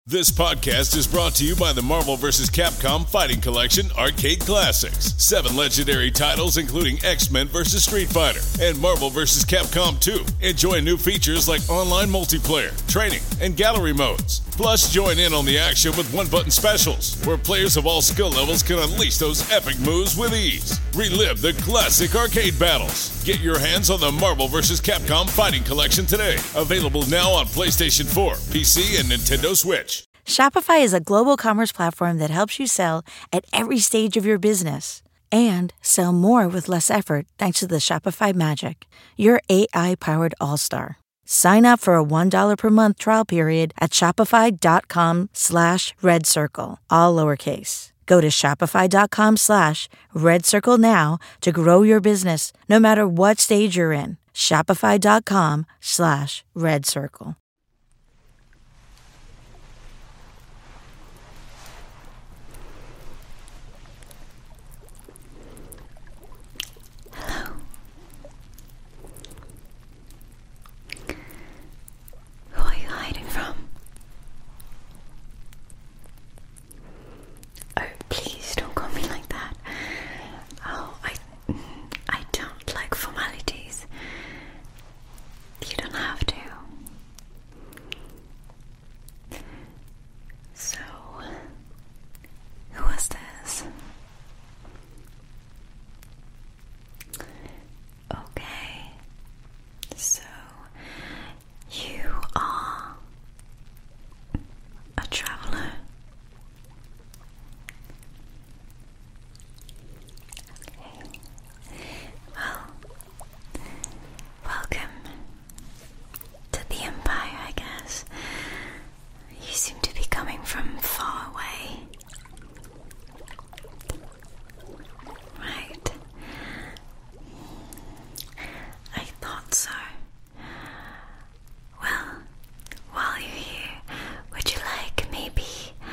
This podcast is brought to you by the Marvel vs. Capcom Fighting Collection Arcade Classics. 7 legendary titles including X-Men vs. Street Fighter and Marvel vs. Capcom 2. Enjoy new features like online multiplayer, training, and gallery modes. Plus, join in on the action with one-button specials, where players of all skill levels can unleash those epic moves with ease. Relive the classic arcade battles. Get your hands on the Marvel vs. Capcom Fighting Collection today. Available now on PlayStation 4, PC, and Nintendo Switch. Shopify is a global commerce platform that helps you sell at every stage of your business and sell more with less effort thanks to the Shopify Magic, your AI-powered all-star. Sign up for a $1 per month trial period at shopify.com/redcircle, all lowercase. Go to shopify.com/redcircle now to grow your business, no matter what stage you're in. Shopify.com/redcircle. Who are you hiding from? Oh, please don't call me like that. Oh, I don't like formalities. You don't have to. So, who was this? Okay. So, you are a traveler. Okay. Well, welcome to the Empire, I guess. You seem to be coming from far away. Right. I thought so. Well, while you're here, would you like maybe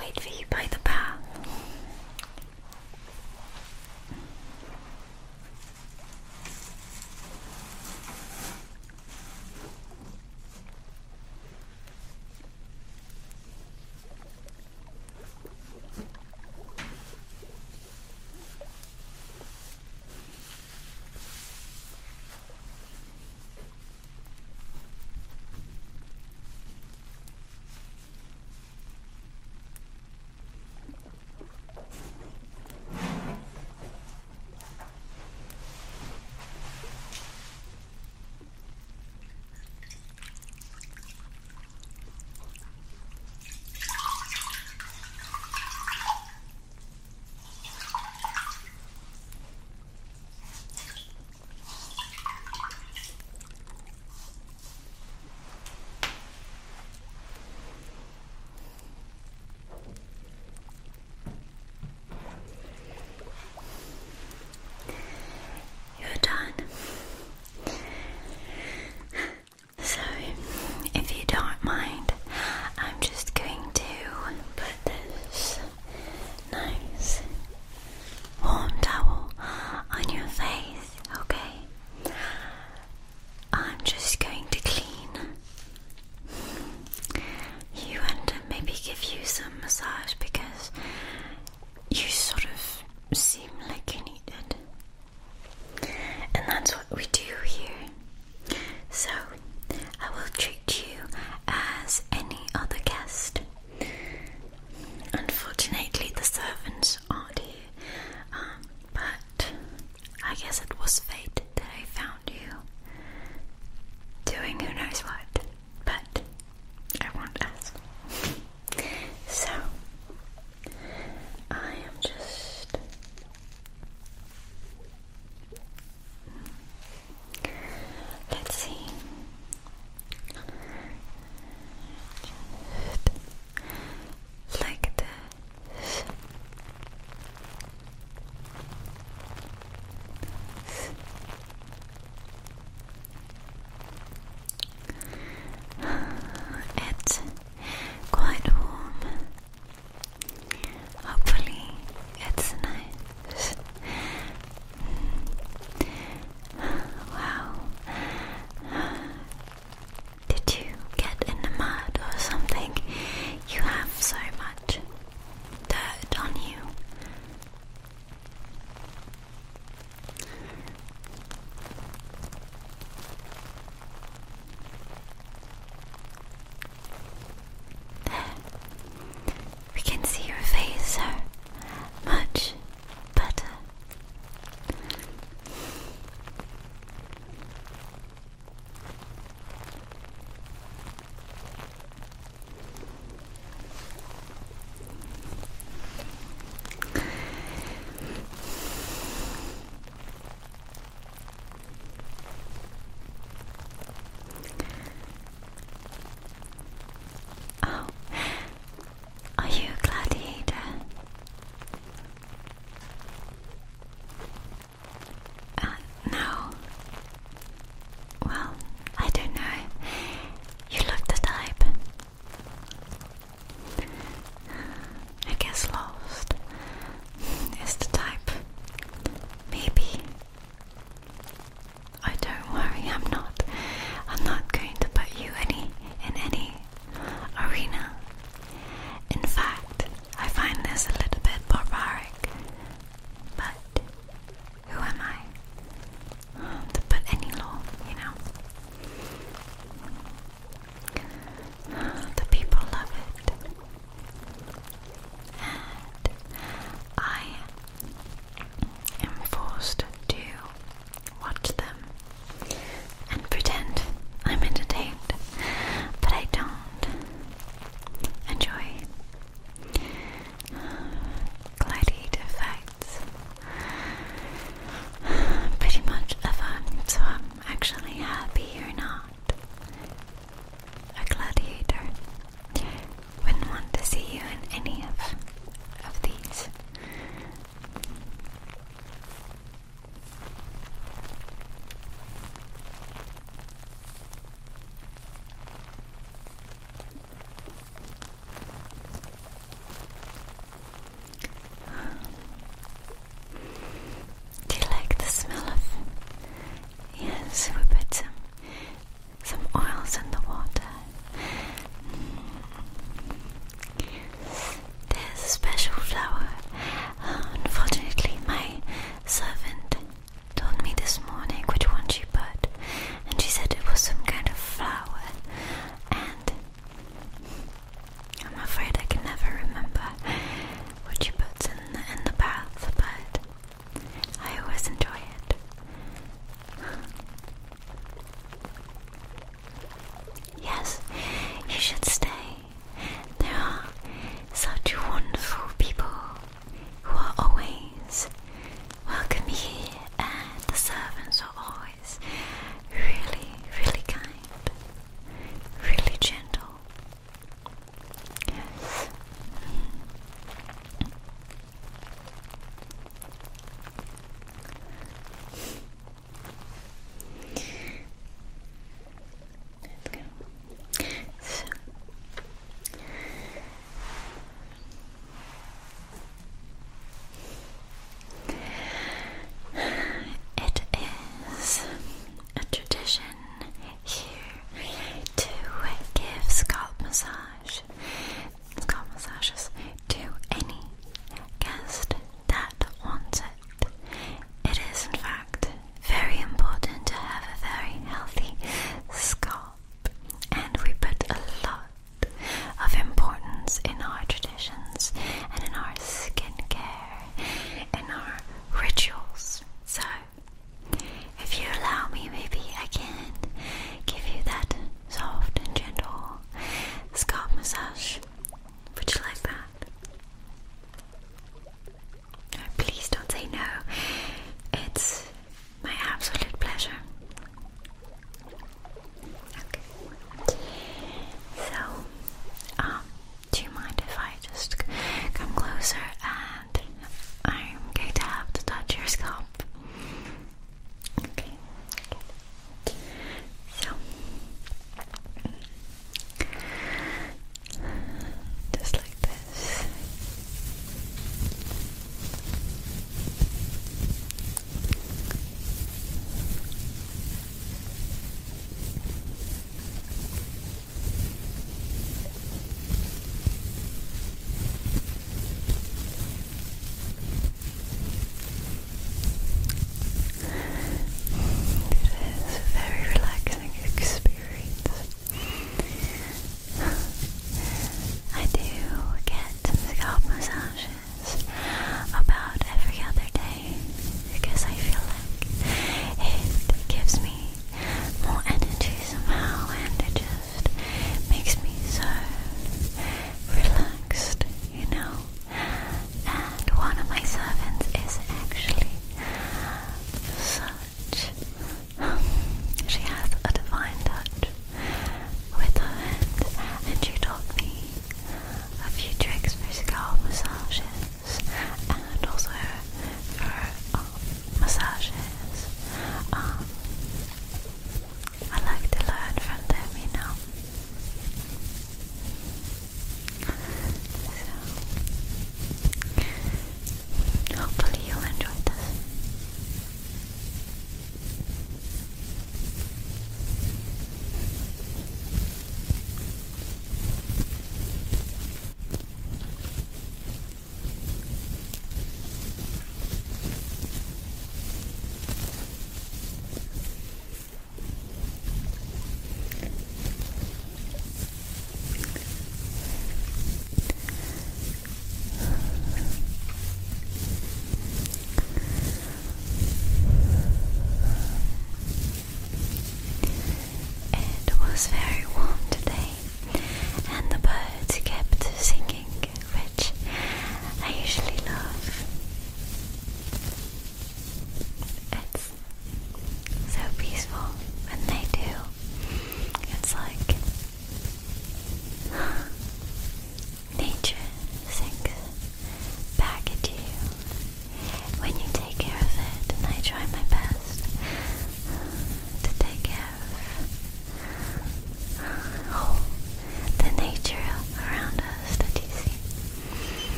wait for you by the bath.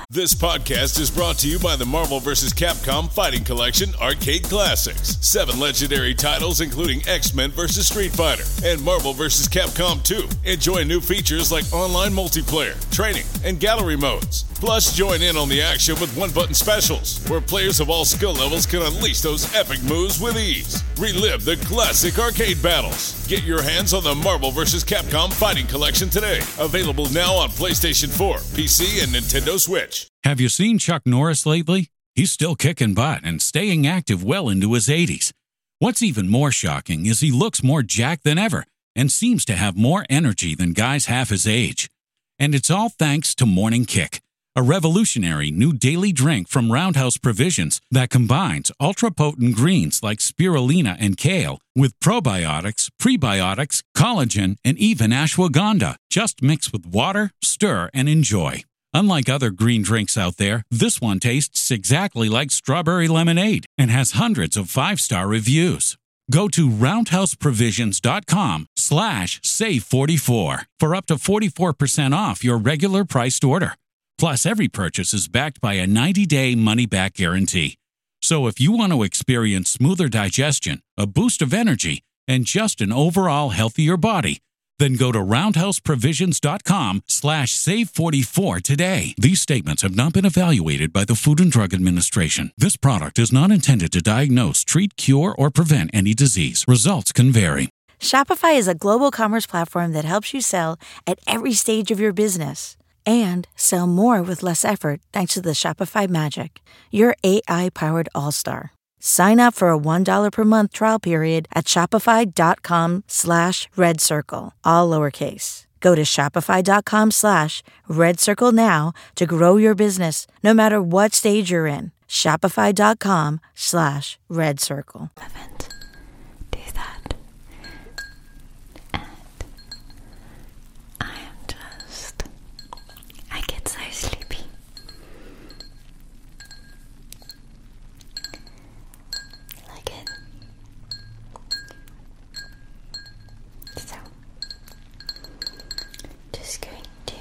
This podcast is brought to you by the Marvel vs. Capcom Fighting Collection Arcade Classics. 7 legendary titles including X-Men vs. Street Fighter and Marvel vs. Capcom 2. Enjoy new features like online multiplayer, training, and gallery modes. Plus, join in on the action with one-button specials, where players of all skill levels can unleash those epic moves with ease. Relive the classic arcade battles. Get your hands on the Marvel vs. Capcom Fighting Collection today. Available now on PlayStation 4, PC, and Nintendo Switch. Have you seen Chuck Norris lately? He's still kicking butt and staying active well into his 80s. What's even more shocking is he looks more jacked than ever and seems to have more energy than guys half his age. And it's all thanks to Morning Kick, a revolutionary new daily drink from Roundhouse Provisions that combines ultra-potent greens like spirulina and kale with probiotics, prebiotics, collagen, and even ashwagandha. Just mix with water, stir, and enjoy. Unlike other green drinks out there, this one tastes exactly like strawberry lemonade and has hundreds of 5-star reviews. Go to roundhouseprovisions.com/save44 for up to 44% off your regular priced order. Plus, every purchase is backed by a 90-day money-back guarantee. So if you want to experience smoother digestion, a boost of energy, and just an overall healthier body, then go to roundhouseprovisions.com/save44 today. These statements have not been evaluated by the Food and Drug Administration. This product is not intended to diagnose, treat, cure, or prevent any disease. Results can vary. Shopify is a global commerce platform that helps you sell at every stage of your business and sell more with less effort thanks to the Shopify Magic, your AI-powered all-star. Sign up for a $1 per month trial period at shopify.com/redcircle, all lowercase. Go to shopify.com/redcircle now to grow your business, no matter what stage you're in. Shopify.com/redcircle. Do that. And I get so sleepy. Like it. So, just going to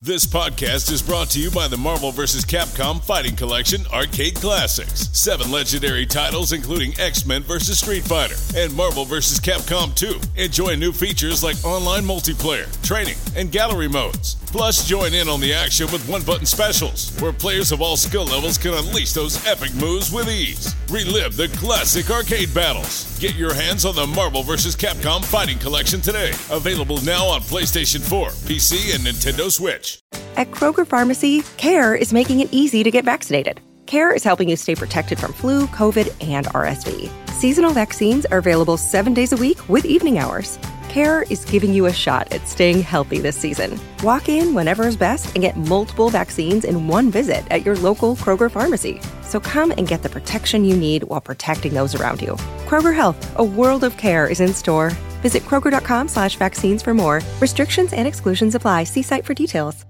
This podcast is brought to you by the Marvel vs. Capcom Fighting Collection Arcade Classics. 7 legendary titles including X-Men vs. Street Fighter and Marvel vs. Capcom 2. Enjoy new features like online multiplayer, training, and gallery modes. Plus, join in on the action with one-button specials, where players of all skill levels can unleash those epic moves with ease. Relive the classic arcade battles. Get your hands on the Marvel vs. Capcom Fighting Collection today. Available now on PlayStation 4, PC, and Nintendo Switch. At Kroger Pharmacy, CARE is making it easy to get vaccinated. CARE is helping you stay protected from flu, COVID, and RSV. Seasonal vaccines are available 7 days a week with evening hours. CARE is giving you a shot at staying healthy this season. Walk in whenever is best and get multiple vaccines in one visit at your local Kroger Pharmacy. So come and get the protection you need while protecting those around you. Kroger Health, a world of care is in store. Visit Kroger.com/vaccines for more. Restrictions and exclusions apply. See site for details.